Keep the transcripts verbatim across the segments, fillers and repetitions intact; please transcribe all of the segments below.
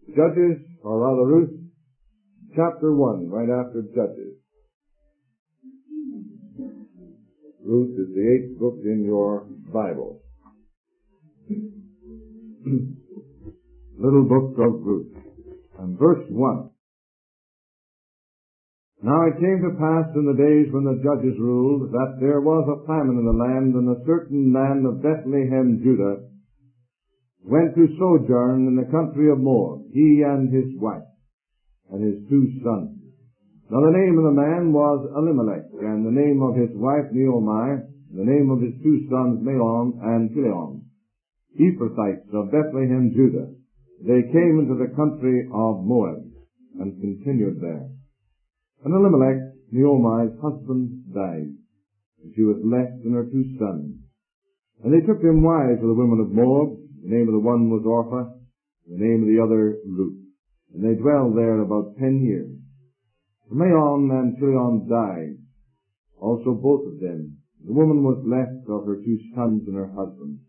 Judges, or rather Ruth, chapter one, right after Judges. Ruth is the eighth book in your Bible. Little book of Ruth. And verse one. Now it came to pass in the days when the judges ruled that there was a famine in the land, and a certain man of Bethlehem, Judah, went to sojourn in the country of Moab, he and his wife, and his two sons. Now the name of the man was Elimelech, and the name of his wife Naomi, the name of his two sons Mahlon and Chilion, Ephrathites of Bethlehem, Judah. They came into the country of Moab, and continued there. And Elimelech, Naomi's husband, died, and she was left and her two sons. And they took them wives of the women of Moab. The name of the one was Orpah, the name of the other Ruth. And they dwelled there about ten years. Mahlon and Chilion died, also both of them. The woman was left of her two sons and her husband.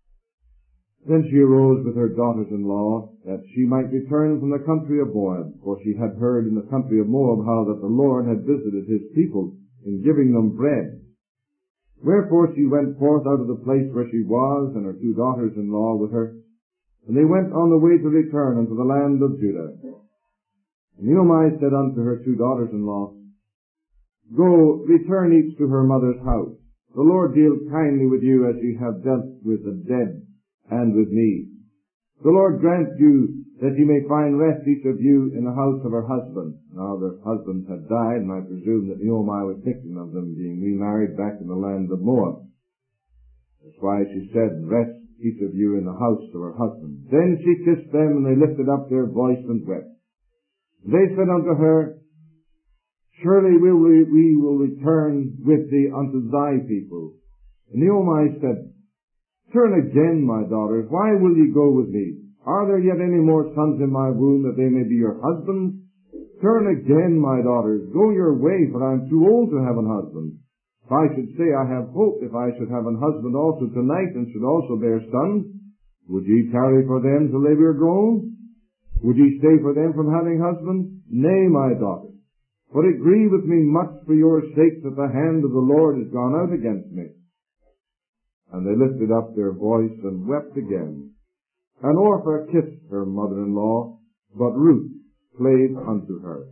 Then she arose with her daughters-in-law, that she might return from the country of Moab, for she had heard in the country of Moab how that the Lord had visited his people in giving them bread. Wherefore she went forth out of the place where she was, and her two daughters-in-law with her, and they went on the way to return unto the land of Judah. And Naomi said unto her two daughters-in-law, Go, return each to her mother's house. The Lord deal kindly with you as ye have dealt with the dead and with me. The Lord grant you that ye may find rest each of you in the house of her husband. Now their husbands had died, and I presume that Naomi was thinking of them being remarried back in the land of Moab. That's why she said, Rest each of you in the house of her husband. Then she kissed them, and they lifted up their voice and wept. They said unto her, Surely will we, we will return with thee unto thy people. And Naomi said, Turn again, my daughters, why will ye go with me? Are there yet any more sons in my womb, that they may be your husbands? Turn again, my daughters, go your way, for I am too old to have an husband. If I should say I have hope, if I should have an husband also tonight, and should also bear sons, would ye tarry for them till they were grown? Would ye stay for them from having husbands? Nay, my daughters, for it grieveth me much for your sakes that the hand of the Lord is gone out against me. And they lifted up their voice and wept again. And Orpah kissed her mother-in-law, but Ruth clave unto her.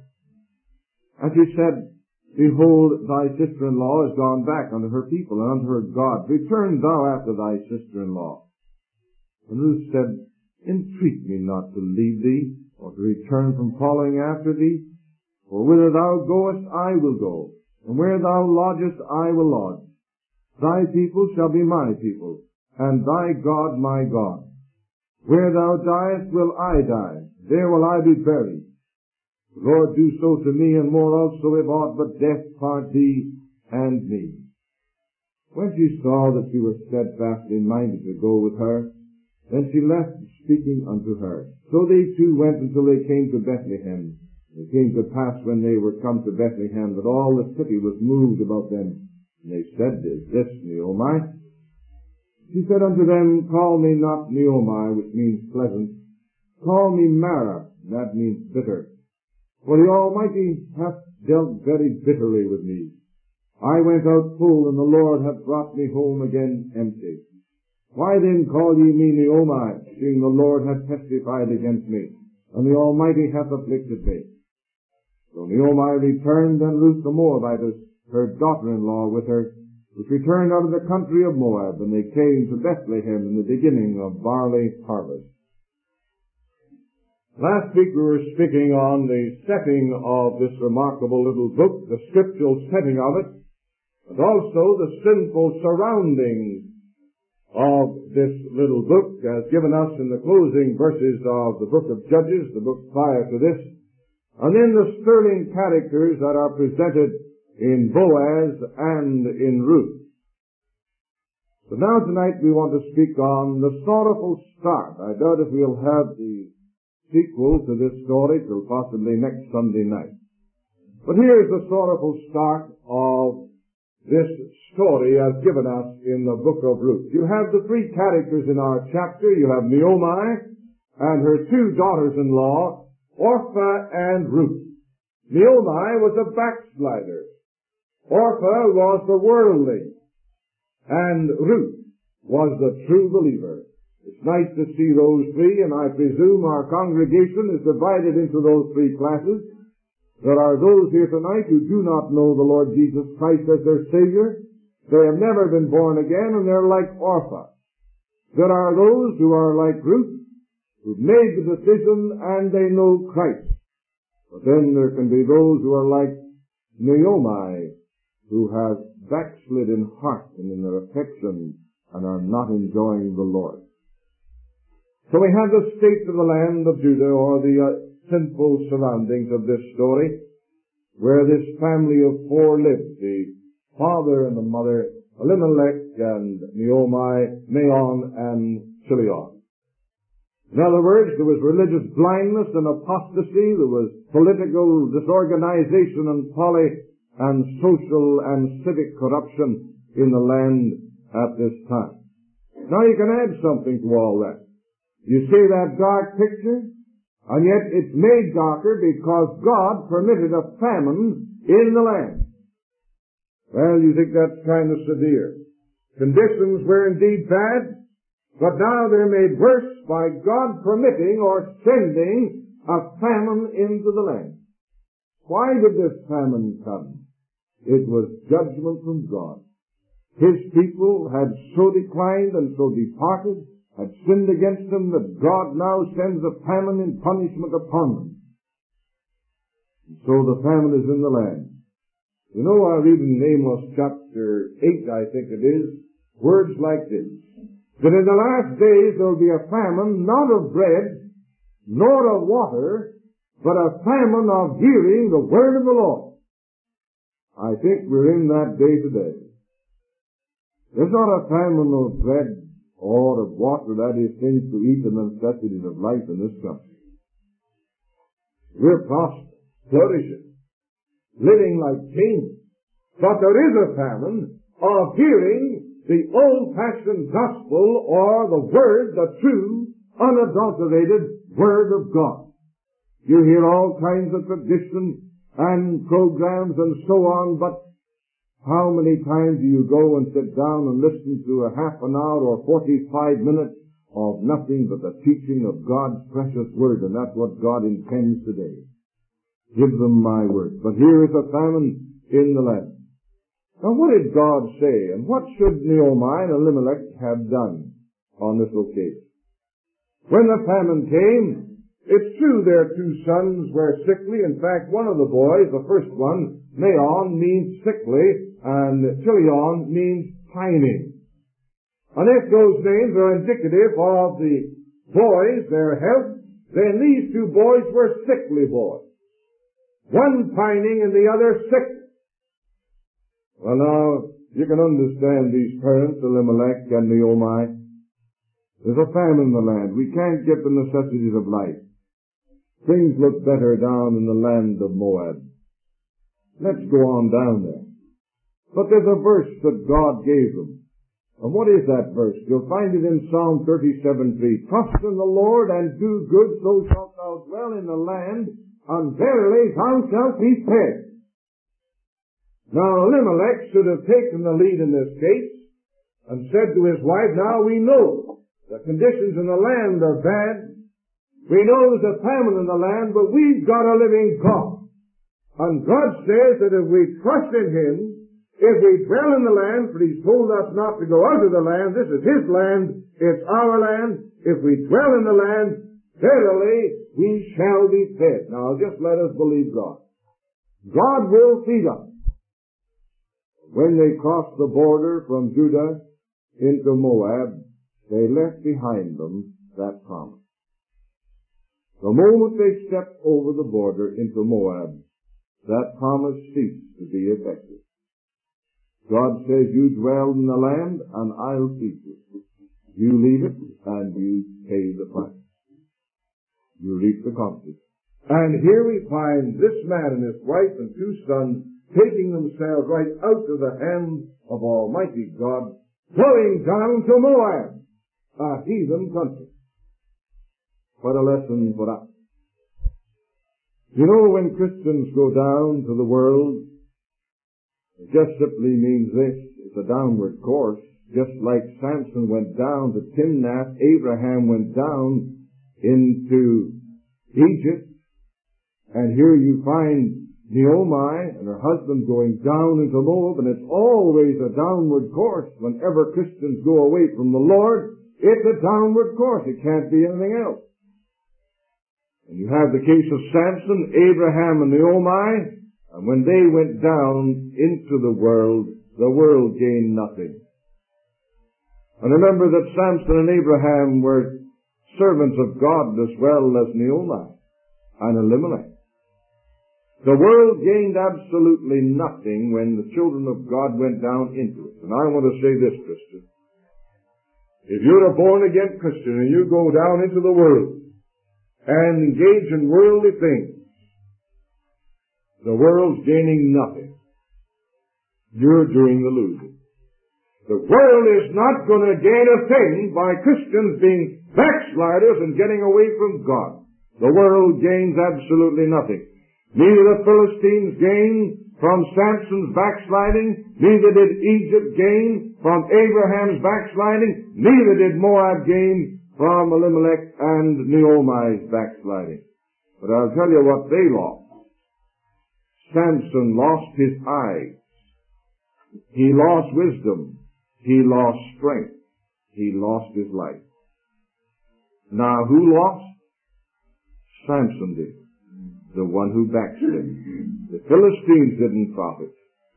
And she said, Behold, thy sister-in-law is gone back unto her people and unto her God. Return thou after thy sister-in-law. And Ruth said, Entreat me not to leave thee, or to return from following after thee. For whither thou goest, I will go, and where thou lodgest, I will lodge. Thy people shall be my people, and thy God my God. Where thou diest will I die, there will I be buried. The Lord do so to me, and more also, if aught but death part thee and me. When she saw that she was steadfastly minded to go with her, then she left speaking unto her. So they two went until they came to Bethlehem. It came to pass when they were come to Bethlehem that all the city was moved about them. And they said, Is this Naomi? She said unto them, Call me not Naomi, which means pleasant. Call me Mara, that means bitter. For the Almighty hath dealt very bitterly with me. I went out full, and the Lord hath brought me home again empty. Why then call ye me Naomi, seeing the Lord hath testified against me, and the Almighty hath afflicted me? So Naomi returned, and Ruth the Moabitess, her daughter-in-law, with her, which returned out of the country of Moab, and they came to Bethlehem in the beginning of barley harvest. Last week we were speaking on the setting of this remarkable little book, the scriptural setting of it, and also the sinful surroundings of this little book, as given us in the closing verses of the book of Judges, the book prior to this, and then the sterling characters that are presented in Boaz and in Ruth. So now tonight we want to speak on the sorrowful start. I doubt if we'll have the sequel to this story till possibly next Sunday night. But here's the sorrowful start of this story as given us in the book of Ruth. You have the three characters in our chapter. You have Naomi, and her two daughters-in-law, Orpah and Ruth. Naomi was a backslider. Orpah was the worldly, and Ruth was the true believer. It's nice to see those three, and I presume our congregation is divided into those three classes. There are those here tonight who do not know the Lord Jesus Christ as their Savior. They have never been born again, and they're like Orpah. There are those who are like Ruth, who've made the decision and they know Christ. But then there can be those who are like Naomi, who have backslid in heart and in their affection and are not enjoying the Lord. So we have the state of the land of Judah, or the uh, sinful surroundings of this story, where this family of four lived, the father and the mother, Elimelech and Naomi, Maon and Chilion. In other words, there was religious blindness and apostasy, there was political disorganization and folly, and social and civic corruption in the land at this time. Now you can add something to all that. You see that dark picture? And yet it's made darker because God permitted a famine in the land. Well, you think that's kind of severe. Conditions were indeed bad, but now they're made worse by God permitting or sending a famine into the land. Why did this famine come? It was judgment from God. His people had so declined and so departed, had sinned against him, that God now sends a famine in punishment upon them. And so the famine is in the land. You know, I read in Amos chapter eight, I think it is, words like this, that in the last days there will be a famine, not of bread, nor of water, but a famine of hearing the word of the Lord. I think we're in that day today. There's not a famine of bread or of water, that is, things to eat and the necessities of life in this country. We're prosperous, flourishing, living like kings. But there is a famine of hearing the old-fashioned gospel, or the word, the true, unadulterated word of God. You hear all kinds of traditions and programs and so on, but how many times do you go and sit down and listen to a half an hour or forty-five minutes of nothing but the teaching of God's precious word? And that's what God intends today. Give them my word. But here is a famine in the land. Now what did God say? And what should Naomi and Elimelech have done on this occasion? When the famine came, it's true their two sons were sickly. In fact, one of the boys, the first one, Maon, means sickly, and Chilion means pining. And if those names are indicative of the boys, their health, then these two boys were sickly boys. One pining and the other sick. Well, now, you can understand these parents, Elimelech and Naomi. There's a famine in the land. We can't get the necessities of life. Things look better down in the land of Moab. Let's go on down there. But there's a verse that God gave them. And what is that verse? You'll find it in Psalm thirty-seven three. Trust in the Lord and do good, so shalt thou dwell in the land, and verily thou shalt be fed. Now Elimelech should have taken the lead in this case and said to his wife, now we know the conditions in the land are bad. We know there's a famine in the land, but we've got a living God. And God says that if we trust in Him, if we dwell in the land, for He's told us not to go out of the land, this is His land, it's our land, if we dwell in the land, verily we shall be fed. Now just let us believe God. God will feed us. When they crossed the border from Judah into Moab, they left behind them that promise. The moment they stepped over the border into Moab, that promise ceased to be effective. God says, you dwell in the land and I'll feed you. You leave it and you pay the price. You reap the consequences. And here we find this man and his wife and two sons taking themselves right out of the hand of Almighty God, going down to Moab, a heathen country. What a lesson for us. You know, when Christians go down to the world, it just simply means this. It's a downward course. Just like Samson went down to Timnath, Abraham went down into Egypt. And here you find Naomi and her husband going down into Moab, and it's always a downward course. Whenever Christians go away from the Lord, it's a downward course. It can't be anything else. And you have the case of Samson, Abraham, and Naomi, and when they went down into the world, the world gained nothing. And remember that Samson and Abraham were servants of God as well as Naomi and Elimelech. The world gained absolutely nothing when the children of God went down into it. And I want to say this, Christian. If you're a born-again Christian and you go down into the world and engage in worldly things, the world's gaining nothing. You're doing the losing. The world is not going to gain a thing by Christians being backsliders and getting away from God. The world gains absolutely nothing. Neither the Philistines gain from Samson's backsliding, neither did Egypt gain from Abraham's backsliding, neither did Moab gain from Elimelech and Naomi's backsliding. But I'll tell you what they lost. Samson lost his eyes. He lost wisdom. He lost strength. He lost his life. Now, who lost? Samson did. The one who backslid. The Philistines didn't profit.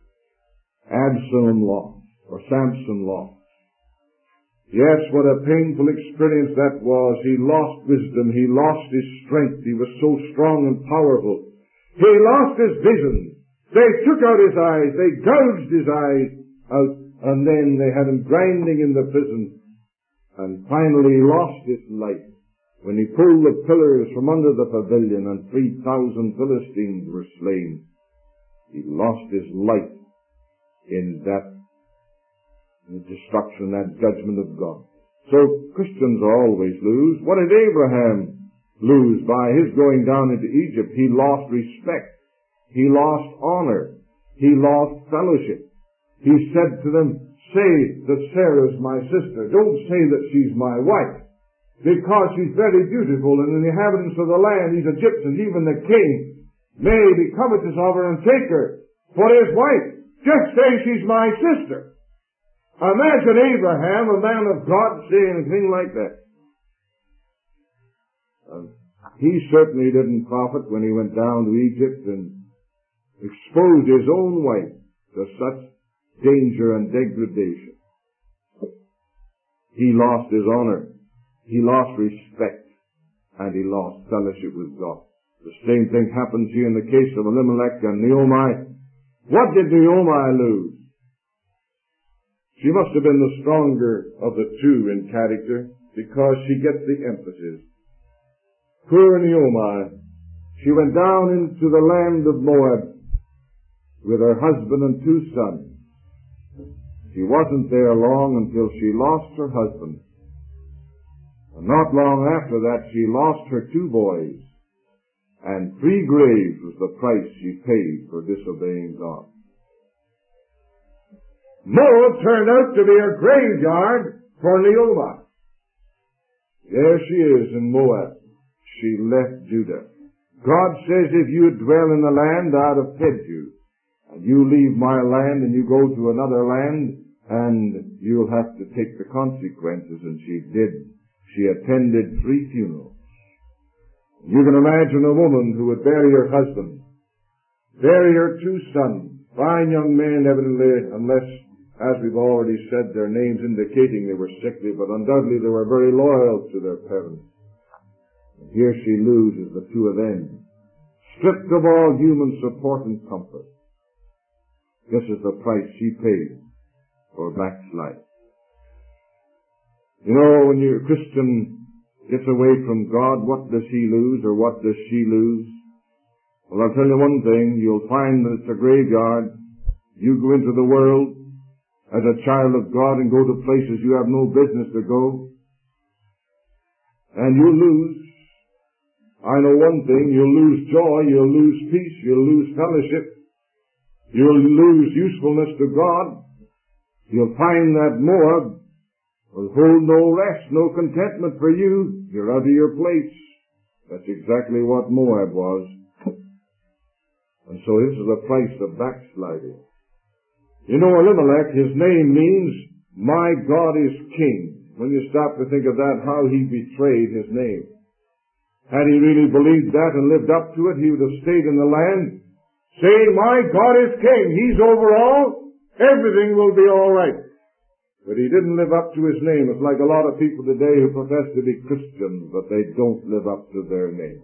Absalom lost, or Samson lost. Yes, what a painful experience that was. He lost wisdom. He lost his strength. He was so strong and powerful. He lost his vision. They took out his eyes. They gouged his eyes out. And then they had him grinding in the prison. And finally he lost his life when he pulled the pillars from under the pavilion and three thousand Philistines were slain. He lost his life in that in the destruction, that judgment of God. So Christians always lose. What did Abraham lose by his going down into Egypt? He lost respect. He lost honor. He lost fellowship. He said to them, say that Sarah's my sister. Don't say that she's my wife. Because she's very beautiful, and the inhabitants of the land, these Egyptians, even the king, may be covetous of her and take her for his wife. Just say she's my sister. Imagine Abraham, a man of God, saying anything like that. Uh, he certainly didn't profit when he went down to Egypt and exposed his own wife to such danger and degradation. He lost his honor. He lost respect. And he lost fellowship with God. The same thing happens here in the case of Elimelech and Naomi. What did Naomi lose? She must have been the stronger of the two in character because she gets the emphasis. Poor Naomi. She went down into the land of Moab with her husband and two sons. She wasn't there long until she lost her husband. And not long after that, she lost her two boys. And three graves was the price she paid for disobeying God. Moab turned out to be a graveyard for Naomi. There she is in Moab. She left Judah. God says, if you dwell in the land, I'd have fed you. And you leave my land and you go to another land, and you'll have to take the consequences. And she did. She attended three funerals. You can imagine a woman who would bury her husband, bury her two sons, fine young men evidently, unless, as we've already said, their names indicating they were sickly, but undoubtedly they were very loyal to their parents. And here she loses the two of them, stripped of all human support and comfort. This is the price she paid for backslide. You know, when your Christian gets away from God, what does he lose or what does she lose? Well, I'll tell you one thing. You'll find that it's a graveyard. You go into the world as a child of God and go to places you have no business to go. And you lose I know one thing, you'll lose joy, you'll lose peace, you'll lose fellowship, you'll lose usefulness to God. You'll find that Moab will hold no rest, no contentment for you. You're out of your place. That's exactly what Moab was. And so this is the price of backsliding. You know, Elimelech, his name means, my God is King. When you stop to think of that, how he betrayed his name. Had he really believed that and lived up to it, he would have stayed in the land, saying, my God is King. He's over all. Everything will be all right. But he didn't live up to his name. It's like a lot of people today who profess to be Christians, but they don't live up to their name.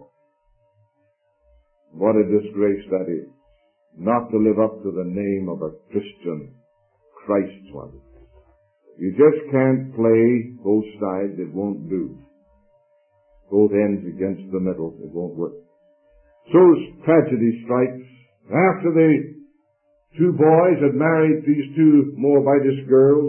What a disgrace that is. Not to live up to the name of a Christian, Christ's one. You just can't play both sides. It won't do. Both ends against the middle. It won't work. So tragedy strikes. After the two boys had married these two Moabitess girls,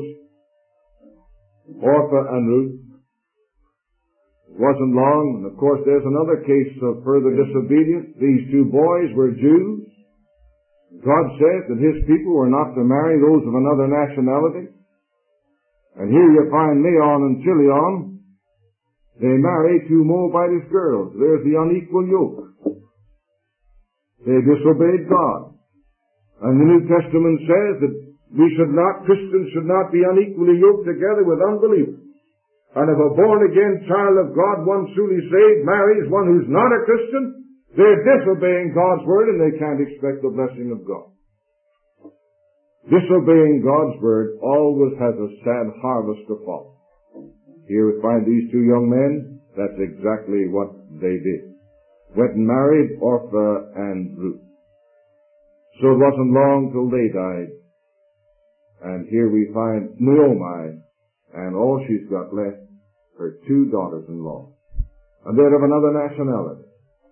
Orpah and Ruth, it wasn't long, and of course there's another case of further disobedience. These two boys were Jews. God says that his people were not to marry those of another nationality. And here you find Mahlon and Chilion. They marry two Moabitess girls. There's the unequal yoke. They disobeyed God. And the New Testament says that we should not, Christians should not be unequally yoked together with unbelievers. And if a born-again child of God, one truly saved, marries one who's not a Christian, they're disobeying God's word and they can't expect the blessing of God. Disobeying God's word always has a sad harvest to follow. Here we find these two young men. That's exactly what they did. Went and married Orpah and Ruth. So it wasn't long till they died. And here we find Naomi, and all she's got left, her two daughters-in-law. And they're of another nationality.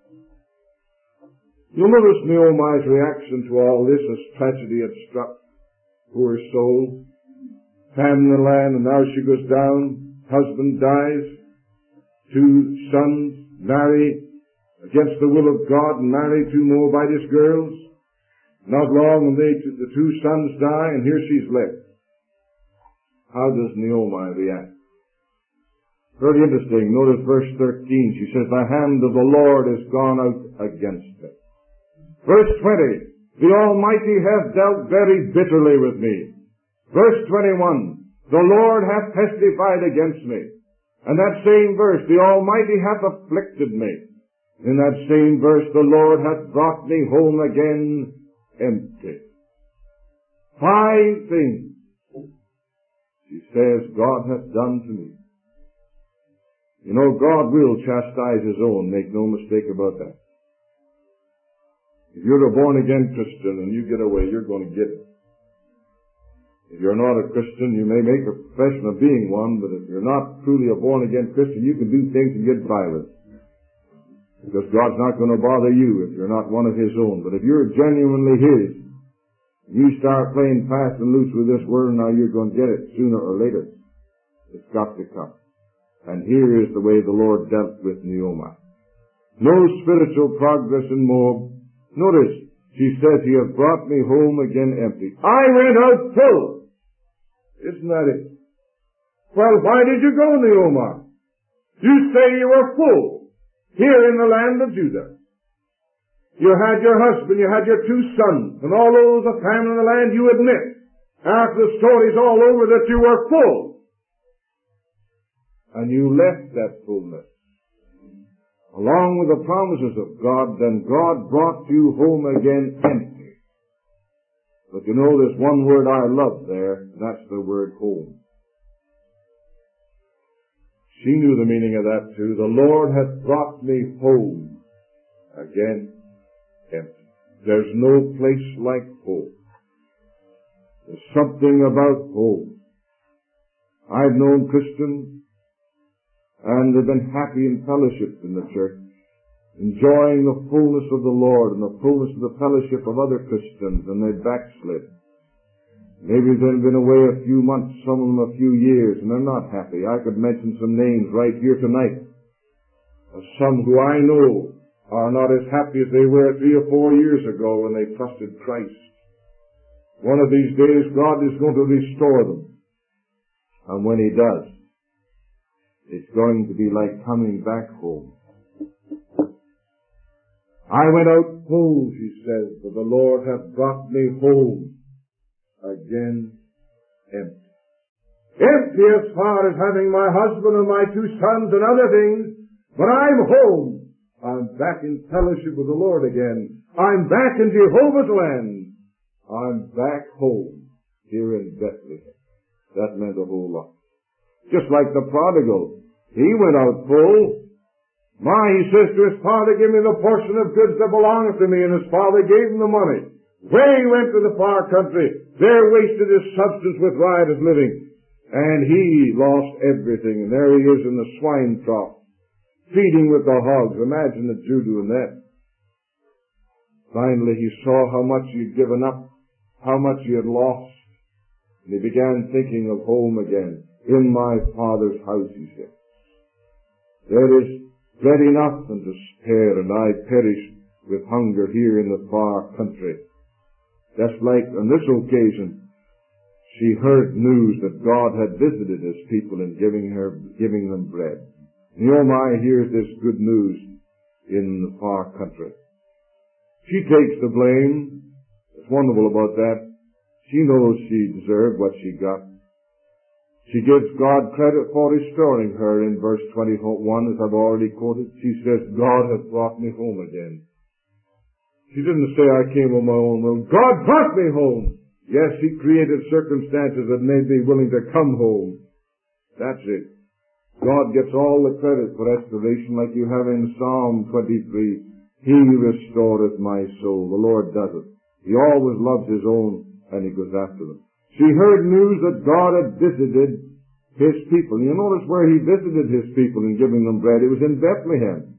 You'll notice Naomi's reaction to all this as tragedy had struck. Poor soul. Famine in the land, and now she goes down. Husband dies. Two sons marry against the will of God and marry two Moabitess girls. Not long, and they, the two sons die, and here she's left. How does Naomi react? Very interesting. Notice verse thirteen. She says, the hand of the Lord is gone out against me. Verse twenty. The Almighty hath dealt very bitterly with me. Verse twenty-one. The Lord hath testified against me. And that same verse, the Almighty hath afflicted me. In that same verse, the Lord hath brought me home again empty. Five things, she says, God hath done to me. You know, God will chastise his own. Make no mistake about that. If you're a born-again Christian and you get away, you're going to get it. If you're not a Christian, you may make a profession of being one, but if you're not truly a born-again Christian, you can do things and get violent. Because God's not going to bother you if you're not one of his own. But if you're genuinely his, you start playing fast and loose with this world, now you're going to get it sooner or later. It's got to come. And here is the way the Lord dealt with Naomi. No spiritual progress in Moab. Notice, she says, he hath brought me home again empty. I went out full. Isn't that it? Well, why did you go, Naomi? You say you were full here in the land of Judah. You had your husband, you had your two sons, and all those of famine in the land, you admit, after the story's all over, that you were full. And you left that fullness. Along with the promises of God, then God brought you home again empty. But you know, there's one word I love there, and that's the word home. She knew the meaning of that too. The Lord hath brought me home again empty. There's no place like home. There's something about home. I've known Christians, and they've been happy in fellowship in the church, enjoying the fullness of the Lord and the fullness of the fellowship of other Christians, and they backslid. Maybe they've been away a few months, some of them a few years, and they're not happy. I could mention some names right here tonight Some who I know are not as happy as they were three or four years ago when they trusted Christ. One of these days God is going to restore them. And when He does, it's going to be like coming back home. I went out full, she says, but the Lord hath brought me home again empty. Empty as far as having my husband and my two sons and other things, but I'm home. I'm back in fellowship with the Lord again. I'm back in Jehovah's land. I'm back home here in Bethlehem. That meant a whole lot. Just like the prodigal. He went out full. My, he says to his father, give me the portion of goods that belongeth to me. And his father gave him the money. Away he went to the far country. There wasted his substance with riotous living. And he lost everything. And there he is in the swine trough, feeding with the hogs. Imagine the Jew doing that. Finally, he saw how much he had given up, how much he had lost. And he began thinking of home again. In my Father's house, he said, there is bread enough and to spare, and I perish with hunger here in the far country. Just like on this occasion, she heard news that God had visited His people in giving her, giving them bread. And oh my, here's this good news in the far country. She takes the blame. It's wonderful about that. She knows she deserved what she got. She gives God credit for restoring her in verse twenty-one, as I've already quoted. She says, God hath brought me home again. She didn't say, I came on my own will. God brought me home. Yes, He created circumstances that made me willing to come home. That's it. God gets all the credit for restoration, like you have in Psalm twenty-three. He restoreth my soul. The Lord does it. He always loves His own, and He goes after them. She heard news that God had visited His people. You notice where He visited His people in giving them bread. It was in Bethlehem.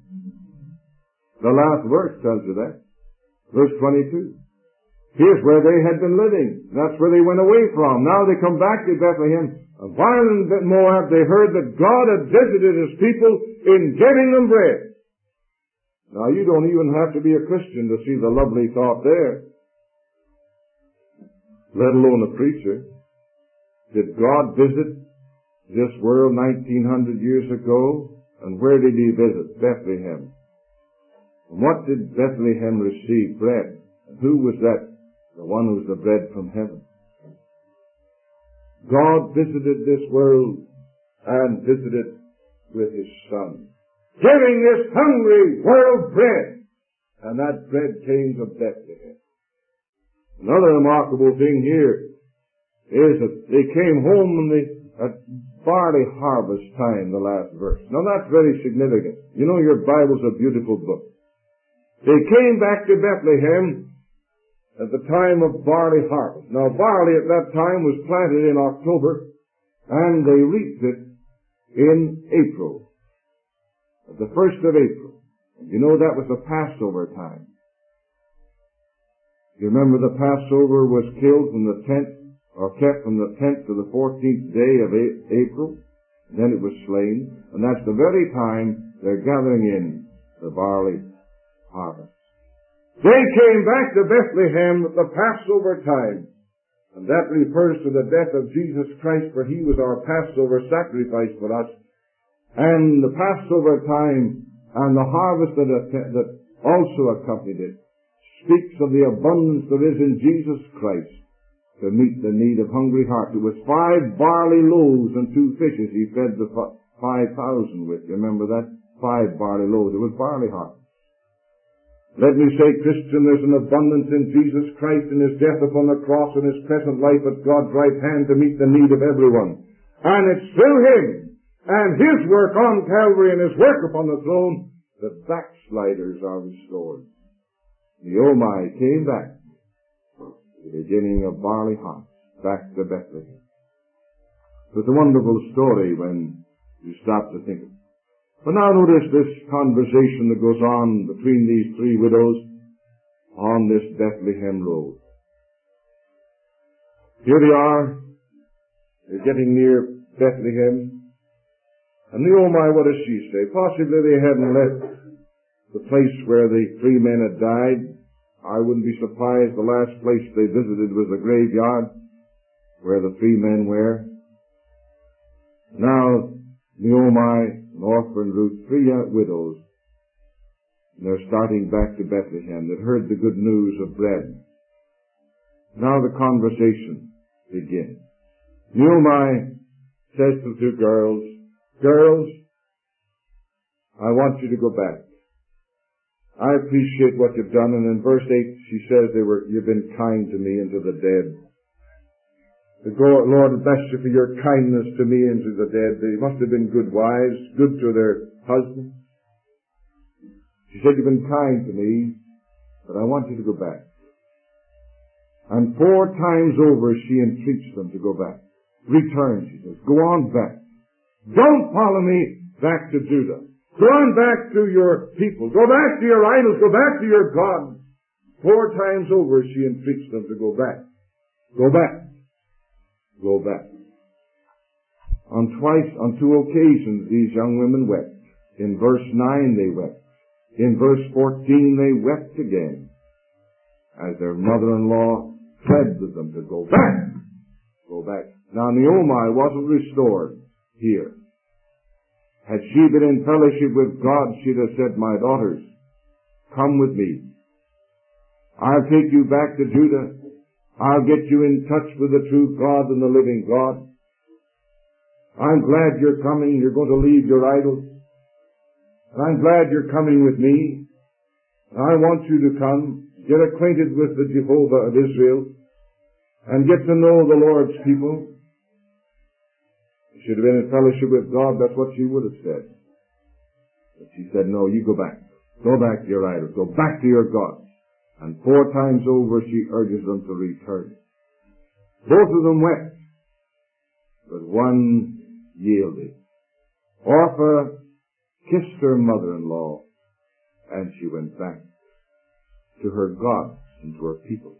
The last verse tells you that. Verse twenty-two. Here's where they had been living. That's where they went away from. Now they come back to Bethlehem. And while in Moab they heard that God had visited His people in giving them bread. Now you don't even have to be a Christian to see the lovely thought there, let alone a preacher. Did God visit this world nineteen hundred years ago? And where did He visit? Bethlehem. And what did Bethlehem receive? Bread. And who was that? The one who was the bread from heaven. God visited this world and visited with His Son, giving this hungry world bread. And that bread came from Bethlehem. Another remarkable thing here is that they came home in the, at barley harvest time, the last verse. Now that's very significant. You know your Bible's a beautiful book. They came back to Bethlehem at the time of barley harvest. Now barley at that time was planted in October, and they reaped it in April, at the first of April. You know that was the Passover time. You remember the Passover was killed from the tenth, or kept from the tenth to the fourteenth day of April. And then it was slain. And that's the very time they're gathering in the barley harvest. They came back to Bethlehem at the Passover time. And that refers to the death of Jesus Christ, for He was our Passover sacrifice for us. And the Passover time and the harvest that, that also accompanied it speaks of the abundance there is in Jesus Christ to meet the need of hungry hearts. It was five barley loaves and two fishes He fed the five thousand with. You remember that? Five barley loaves. It was barley hearts. Let me say, Christian, there's an abundance in Jesus Christ and His death upon the cross and His present life at God's right hand to meet the need of everyone. And it's through Him and His work on Calvary and His work upon the throne that backsliders are restored. The Omai came back to the beginning of barley harvest, back to Bethlehem. It's a wonderful story when you stop to think of it. But now notice this conversation that goes on between these three widows on this Bethlehem road. Here they are. They're getting near Bethlehem. And Naomi, what does she say? Possibly they hadn't left the place where the three men had died. I wouldn't be surprised the last place they visited was the graveyard where the three men were. Now, Naomi, Orpah, and Ruth, three widows, and they're starting back to Bethlehem. They'd heard the good news of bread. Now the conversation begins. Naomi says to the two girls, Girls, I want you to go back. I appreciate what you've done. And in verse eight, she says, they were, you've been kind to me and to the dead. The Lord bless you for your kindness to me and to the dead. They must have been good wives, good to their husbands. She said, you've been kind to me, but I want you to go back. And four times over she entreats them to go back. Return, she says. Go on back. Don't follow me back to Judah. Go on back to your people. Go back to your idols. Go back to your gods. Four times over she entreats them to go back. Go back. Go back. On twice, on two occasions, these young women wept. In verse nine they wept. In verse fourteen they wept again, as their mother-in-law pled with them to go back. Go back. Now Naomi wasn't restored here. Had she been in fellowship with God, she'd have said, my daughters, come with me. I'll take you back to Judah. I'll get you in touch with the true God and the living God. I'm glad you're coming. You're going to leave your idols. And I'm glad you're coming with me. I want you to come, get acquainted with the Jehovah of Israel, and get to know the Lord's people. She should have been in fellowship with God. That's what she would have said. But she said, no, you go back. Go back to your idols. Go back to your gods. And four times over she urges them to return. Both of them wept, but one yielded. Orpah kissed her mother-in-law, and she went back to her gods and to her people.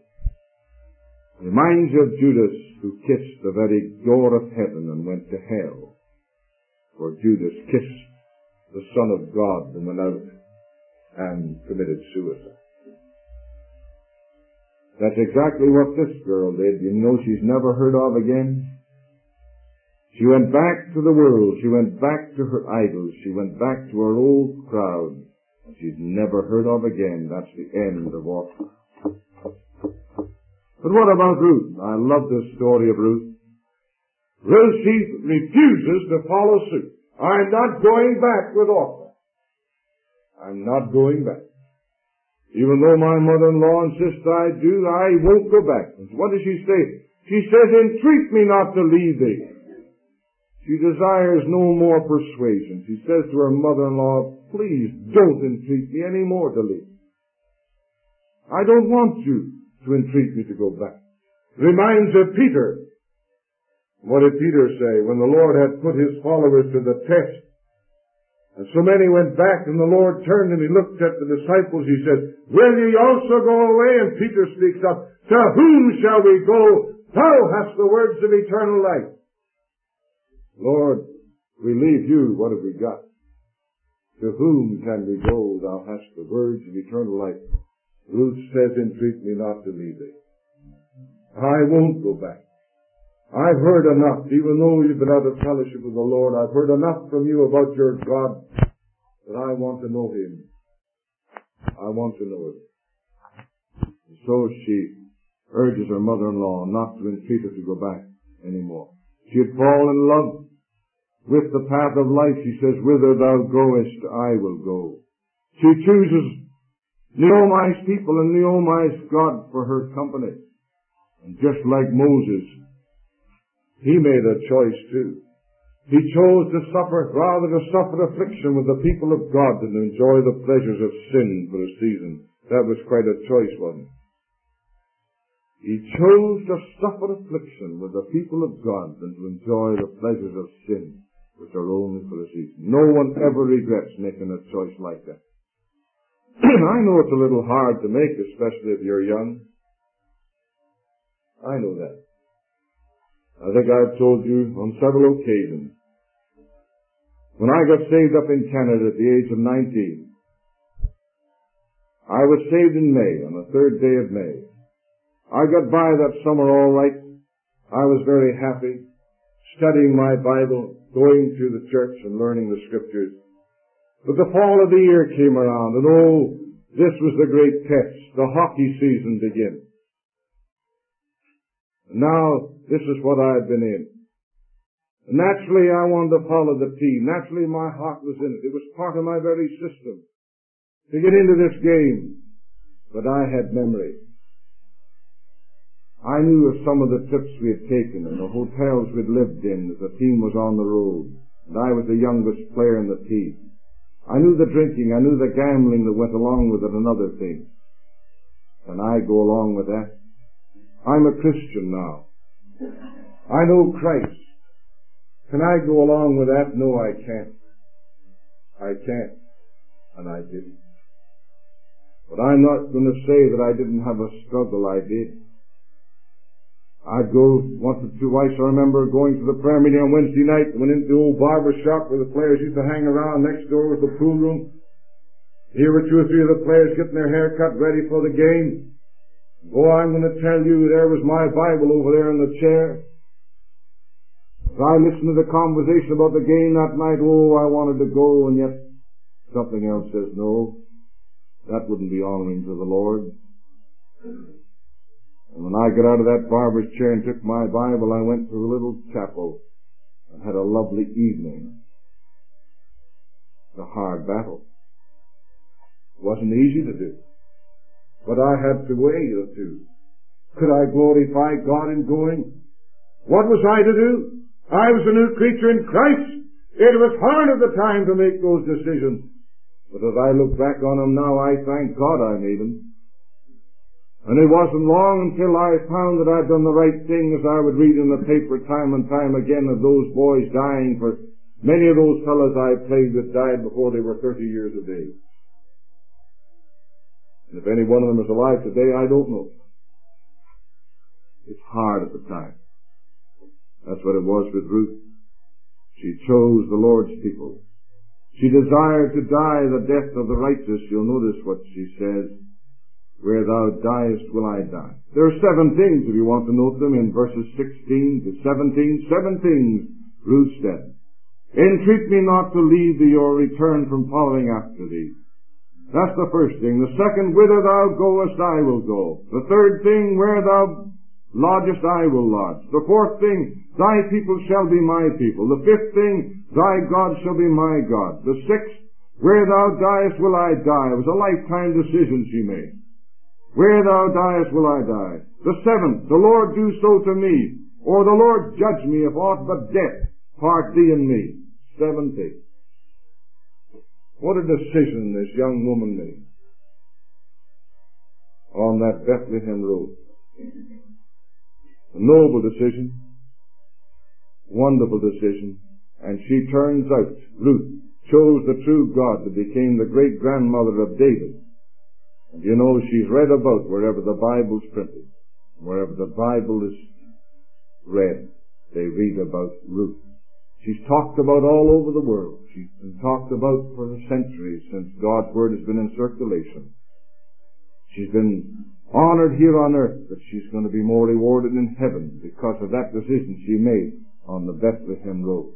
Reminds you of Judas, who kissed the very door of heaven and went to hell. For Judas kissed the Son of God and went out and committed suicide. That's exactly what this girl did. You know she's never heard of again. She went back to the world. She went back to her idols. She went back to her old crowd. And she's never heard of again. That's the end of Orpah. But what about Ruth? I love this story of Ruth. Ruth, she refuses to follow suit. I'm not going back with Orpah. I'm not going back. Even though my mother-in-law insists I do, I won't go back. What does she say? She says, entreat me not to leave thee. She desires no more persuasion. She says to her mother-in-law, please don't entreat me any more to leave. I don't want you to entreat me to go back. Reminds of Peter. What did Peter say when the Lord had put his followers to the test? And so many went back, and the Lord turned and he looked at the disciples. He said, will ye also go away? And Peter speaks up, to whom shall we go? Thou hast the words of eternal life. Lord, we leave you. What have we got? To whom can we go? Thou hast the words of eternal life. Ruth says, entreat me not to leave thee. I won't go back. I've heard enough, even though you've been out of fellowship with the Lord. I've heard enough from you about your God that I want to know Him. I want to know Him. And so she urges her mother-in-law not to entreat her to go back anymore. She had fallen in love with the path of life. She says, whither thou goest, I will go. She chooses Naomi's people and Naomi's God for her company. And just like Moses, he made a choice too. He chose to suffer, rather to suffer affliction with the people of God than to enjoy the pleasures of sin for a season. That was quite a choice, wasn't it? He chose to suffer affliction with the people of God than to enjoy the pleasures of sin, which are only for a season. No one ever regrets making a choice like that. I know it's a little hard to make, especially if you're young. I know that. I think I've told you on several occasions When I got saved up in Canada at the age of nineteen, I was saved in May, on the third day of May. I got by that summer all right. I was very happy, studying my Bible, going to the church and learning the Scriptures. But the fall of the year came around, and oh, this was the great test. The hockey season began. Now, this is what I had been in. Naturally, I wanted to follow the team. Naturally, my heart was in it. It was part of my very system to get into this game. But I had memory. I knew of some of the trips we had taken and the hotels we'd lived in as the team was on the road. And I was the youngest player in the team. I knew the drinking. I knew the gambling that went along with it and other things. Can I go along with that? I'm a Christian now. I know Christ. Can I go along with that? No, I can't. I can't. And I didn't. But I'm not going to say that I didn't have a struggle. I did. I'd go once or twice. I remember going to the prayer meeting on Wednesday night, went into the old barber shop where the players used to hang around. Next door was the pool room. Here were two or three of the players getting their hair cut ready for the game. Boy, I'm going to tell you, there was my Bible over there in the chair. As I listened to the conversation about the game that night, oh, I wanted to go, and yet something else says no. That wouldn't be honoring to the Lord. And when I got out of that barber's chair and took my Bible, I went to the little chapel and had a lovely evening. It was a hard battle. It wasn't easy to do. But I had to weigh the two. Could I glorify God in going? What was I to do? I was a new creature in Christ. It was hard at the time to make those decisions. But as I look back on them now, I thank God I made them. And it wasn't long until I found that I'd done the right thing, as I would read in the paper time and time again of those boys dying. For many of those fellows I played with died before they were thirty years of age. And if any one of them is alive today, I don't know. It's hard at the time. That's what it was with Ruth. She chose the Lord's people. She desired to die the death of the righteous. You'll notice what she says. Where thou diest will I die. There are seven things, if you want to note them, in verses sixteen to seventeen. Seven things, Ruth said. Entreat me not to leave thee or return from following after thee. That's the first thing. The second, whither thou goest, I will go. The third thing, where thou lodgest, I will lodge. The fourth thing, thy people shall be my people. The fifth thing, thy God shall be my God. The sixth, where thou diest will I die. It was a lifetime decision she made. Where thou diest will I die. The seventh, the Lord do so to me, or the Lord judge me if aught but death part thee and me. Seven things. What a decision this young woman made on that Bethlehem road. A noble decision, wonderful decision, and she turns out, Ruth, chose the true God that became the great-grandmother of David. And you know, she's read about wherever the Bible's printed. Wherever the Bible is read, they read about Ruth. She's talked about all over the world. She's been talked about for the centuries since God's Word has been in circulation. She's been honored here on earth, but she's going to be more rewarded in heaven because of that decision she made on the Bethlehem road.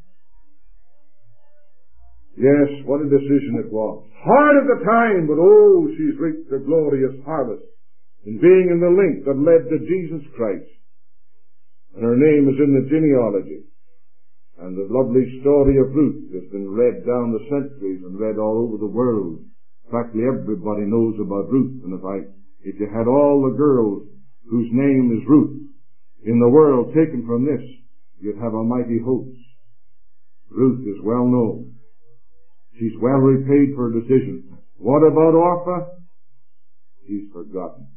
Yes, what a decision it was. Hard at the time, but oh, she's reaped a glorious harvest in being in the link that led to Jesus Christ. And her name is in the genealogy. And the lovely story of Ruth has been read down the centuries and read all over the world. Practically everybody knows about Ruth. And if I, if you had all the girls whose name is Ruth in the world taken from this, you'd have a mighty host. Ruth is well known. She's well repaid for her decision. What about Orpah? She's forgotten.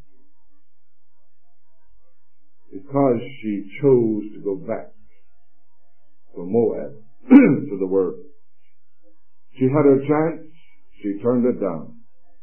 Because she chose to go back from Moab to the world. She had her chance. She turned it down.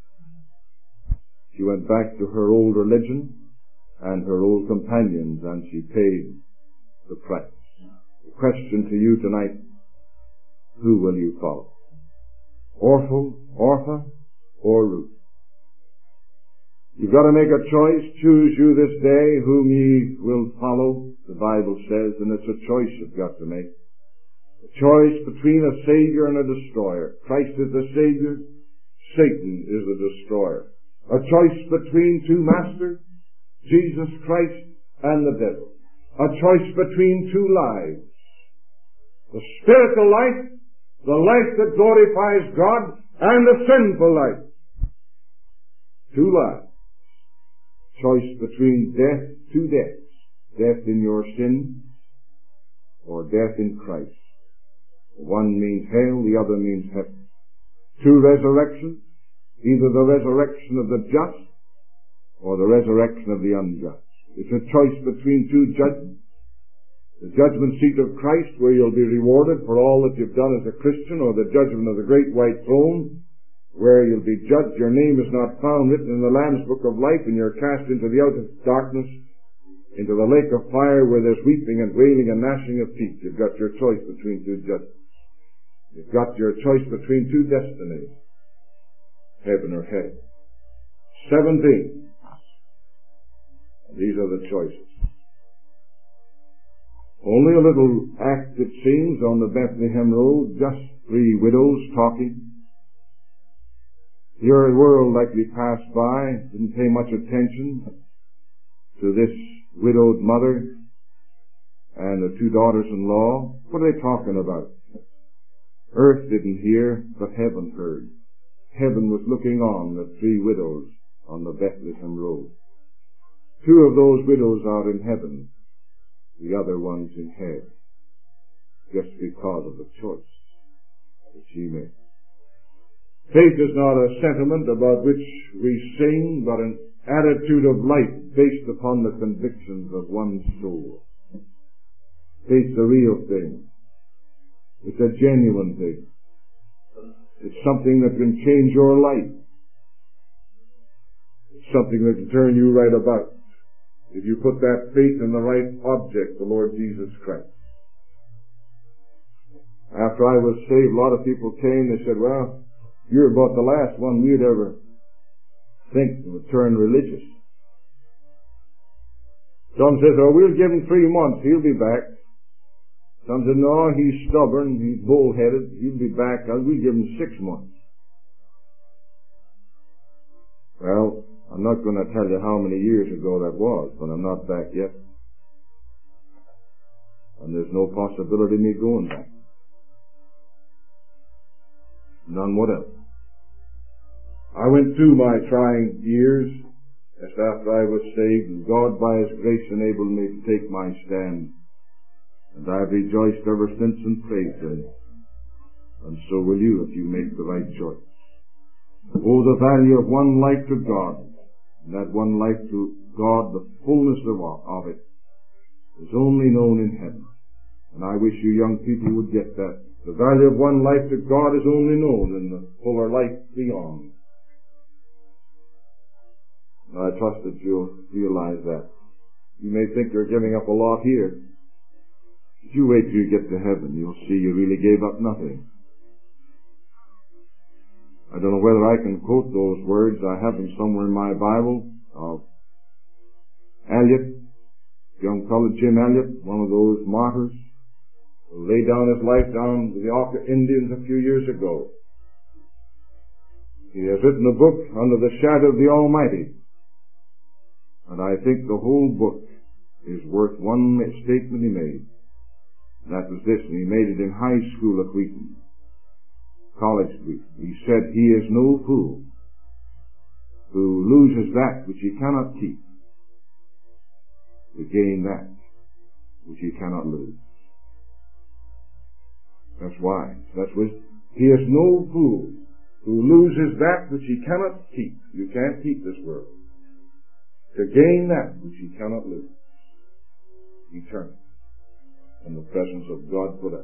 She went back to her old religion and her old companions, and she paid the price. The question to you tonight, Who will you follow? Orpha, Orpha, or Ruth? You've got to make a choice. Choose you this day whom ye will follow, the Bible says, and it's a choice you've got to make. A choice between a Savior and a destroyer. Christ is the Savior. Satan is the destroyer. A choice between two masters, Jesus Christ and the devil. A choice between two lives. The spiritual life, the life that glorifies God, and the sinful life. Two lives. Choice between death, two deaths. Death in your sin, or death in Christ. One means hell, the other means heaven. Two resurrections, either the resurrection of the just, or the resurrection of the unjust. It's a choice between two judgments. The judgment seat of Christ, where you'll be rewarded for all that you've done as a Christian, or the judgment of the great white throne, where you'll be judged, your name is not found written in the Lamb's book of life, and you're cast into the outer darkness, into the lake of fire where there's weeping and wailing and gnashing of teeth. You've got your choice between two judgments. You've got your choice between two destinies, heaven or hell. Seventeen. These are the choices. Only a little act, it seems, on the Bethlehem road, just three widows talking. Your world likely passed by, didn't pay much attention to this widowed mother and the two daughters-in-law. What are they talking about? Earth didn't hear, but heaven heard. Heaven was looking on the three widows on the Bethlehem road. Two of those widows out in heaven, the other ones in hell, just because of the choice that she made. Faith is not a sentiment about which we sing, but an attitude of life based upon the convictions of one's soul. Faith's a real thing. It's a genuine thing. It's something that can change your life. It's something that can turn you right about if you put that faith in the right object, the Lord Jesus Christ. After I was saved, a lot of people came, they said, well, you're about the last one we'd ever think would turn religious. Some says, oh, we'll give him three months, he'll be back. Some said, no, he's stubborn, he's bullheaded, he'll be back, we'll give him six months. Well, I'm not going to tell you how many years ago that was, but I'm not back yet. And there's no possibility of me going back. None whatever. I went through my trying years just after I was saved, and God by His grace enabled me to take my stand. And I've rejoiced ever since and praised Him. And so will you if you make the right choice. Oh, the value of one life to God, and that one life to God, the fullness of, of it, is only known in heaven. And I wish you young people would get that. The value of one life to God is only known in the fuller life beyond. And I trust that you'll realize that. You may think you're giving up a lot here. But you wait till you get to heaven. You'll see you really gave up nothing. I don't know whether I can quote those words. I have them somewhere in my Bible of Elliot, young fellow Jim Elliot, one of those martyrs who laid down his life down with the Auca Indians a few years ago. He has written a book, Under the Shadow of the Almighty. And I think the whole book is worth one statement he made. And that was this, and he made it in high school at Wheaton, college at Wheaton. He said, he is no fool who loses that which he cannot keep to gain that which he cannot lose. That's why. That's wisdom. He is no fool who loses that which he cannot keep. You can't keep this world. To gain that which he cannot lose. Eternal. In the presence of God forever.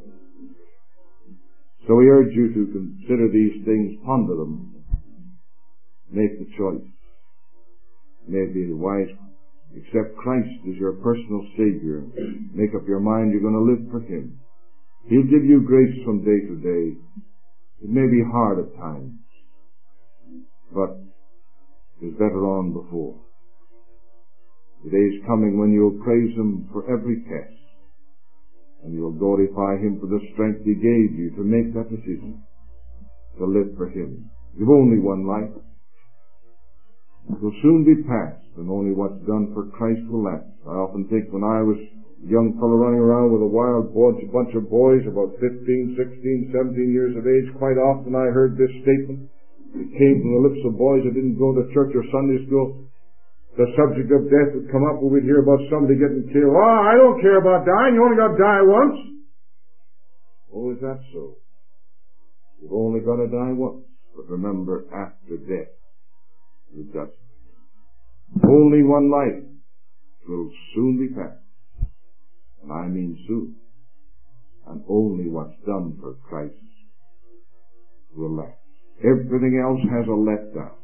So we urge you to consider these things, ponder them, make the choice. May be a wise one. Accept Christ as your personal Savior. Make up your mind you're going to live for Him. He'll give you grace from day to day. It may be hard at times, but it's better on before. The day is coming when you'll praise Him for every test, and you'll glorify Him for the strength He gave you to make that decision, to live for Him. You've only one life. It will soon be past, and only what's done for Christ will last. I often think when I was a young fellow running around with a wild bunch, bunch of boys about fifteen, sixteen, seventeen years of age, quite often I heard this statement. It came from the lips of boys that didn't go to church or Sunday school. The subject of death would come up, and we'd hear about somebody getting killed. Oh, I don't care about dying. You only got to die once. Oh, is that so? You've only got to die once. But remember, after death, the judgment. Only one life will soon be past. And I mean soon. And only what's done for Christ will last. Everything else has a letdown.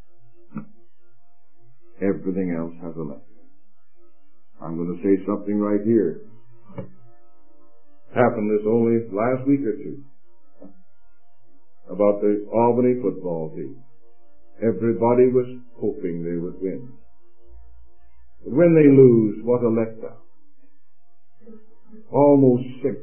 Everything else has a letdown. I'm going to say something right here. Happened this only last week or two about the Albany football team. Everybody was hoping they would win. But when they lose, what a letdown. Almost sick.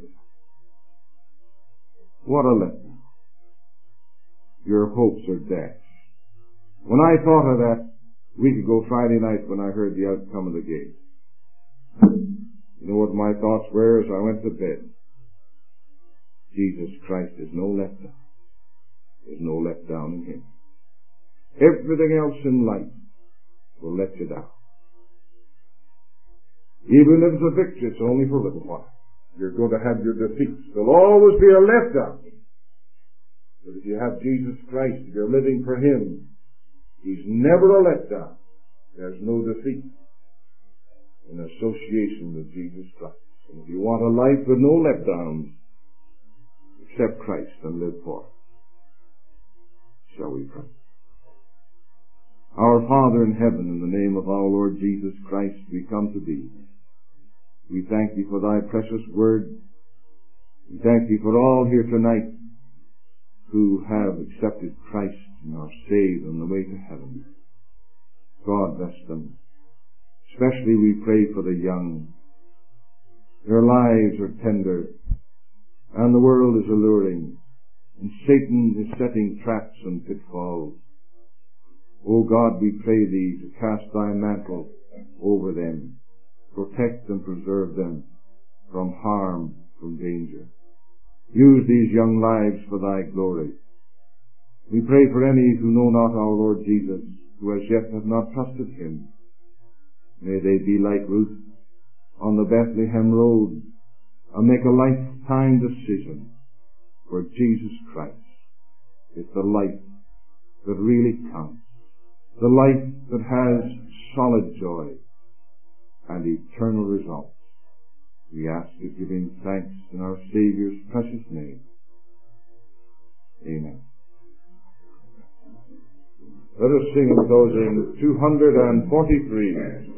What a letdown. Your hopes are dashed. When I thought of that a week ago Friday night when I heard the outcome of the game, you know what my thoughts were as I went to bed? Jesus Christ is no letdown. There's no letdown in Him. Everything else in life will let you down. Even if it's a victory, it's only for a little while. You're going to have your defeats. There'll always be a letdown. But if you have Jesus Christ, if you're living for Him, He's never a letdown. There's no defeat in association with Jesus Christ. And if you want a life with no letdowns, accept Christ and live for Him. Shall we pray? Our Father in heaven, in the name of our Lord Jesus Christ, we come to Thee. We thank Thee for Thy precious word. We thank Thee for all here tonight who have accepted Christ and are saved on the way to heaven. God bless them. Especially we pray for the young. Their lives are tender, and the world is alluring, and Satan is setting traps and pitfalls. O God, we pray Thee to cast Thy mantle over them, protect and preserve them from harm, from danger. Use these young lives for Thy glory. We pray for any who know not our Lord Jesus, who as yet have not trusted Him. May they be like Ruth on the Bethlehem road and make a lifetime decision for Jesus Christ. It's the life that really counts. The life that has solid joy and eternal results. We ask it, giving thanks in our Saviour's precious name. Amen. Let us sing in closing two hundred forty-three.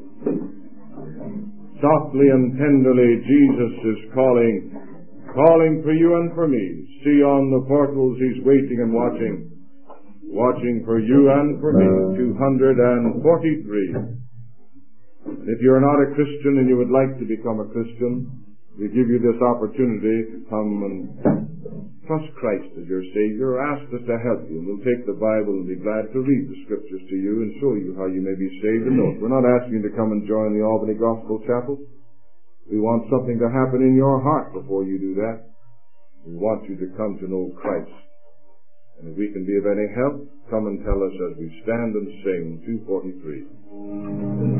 Softly and tenderly Jesus is calling, calling for you and for me. See on the portals He's waiting and watching. Watching for you and for me. two hundred forty-three. If you're not a Christian and you would like to become a Christian, we give you this opportunity to come and trust Christ as your Savior, or ask us to help you. And we'll take the Bible and be glad to read the Scriptures to you and show you how you may be saved and know it. We're not asking you to come and join the Albany Gospel Chapel. We want something to happen in your heart before you do that. We want you to come to know Christ. And if we can be of any help, come and tell us as we stand and sing two forty-three.